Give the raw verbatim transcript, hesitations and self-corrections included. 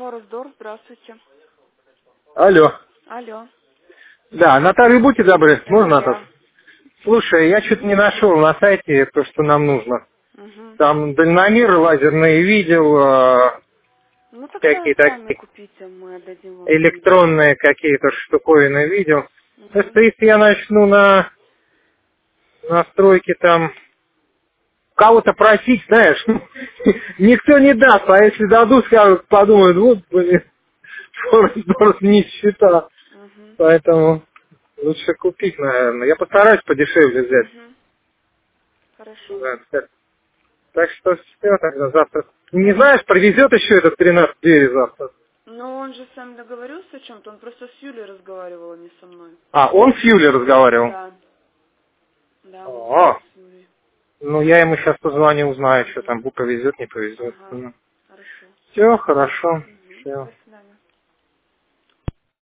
Форестдор, здравствуйте. Алло. Алло. Да, Наталья, будьте добры, Это можно Наташ? я. Слушай, я что-то не нашел на сайте то, что нам нужно. Угу. Там дальномеры лазерные видел, э, Ну тогда всякие сами такие купите, мы отдадим вам деньги. электронные какие-то штуковины видел. Так Угу. что если я начну на настройки там кого-то просить, знаешь, никто не даст, а если дадут, скажут, подумают, вот, блин, Форестдор нищета. Угу. Поэтому лучше купить, наверное. Я постараюсь подешевле взять. Угу. Хорошо. Да, так, так что все тогда завтра. Не Хорошо. знаешь, привезет еще этот тринадцать девять завтра. Но он же с вами договорился о чем-то, он просто с Юлей разговаривал, а не со мной. А, он с Юлей разговаривал? Да. Да, он говорил О, с Юлей. ну я ему сейчас позвоню, узнаю, что Угу. там, повезет, не повезет. Ага. Хорошо. Все, хорошо, Угу. все. До свидания.